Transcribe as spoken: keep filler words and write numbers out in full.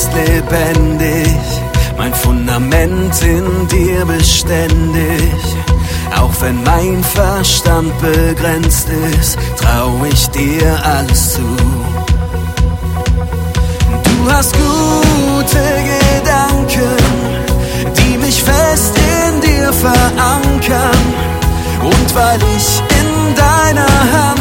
bist lebendig, mein Fundament in dir beständig. Auch wenn mein Verstand begrenzt ist, trau ich dir alles zu. Du hast gute Gedanken, die mich fest in dir verankern. Und weil ich in deiner Hand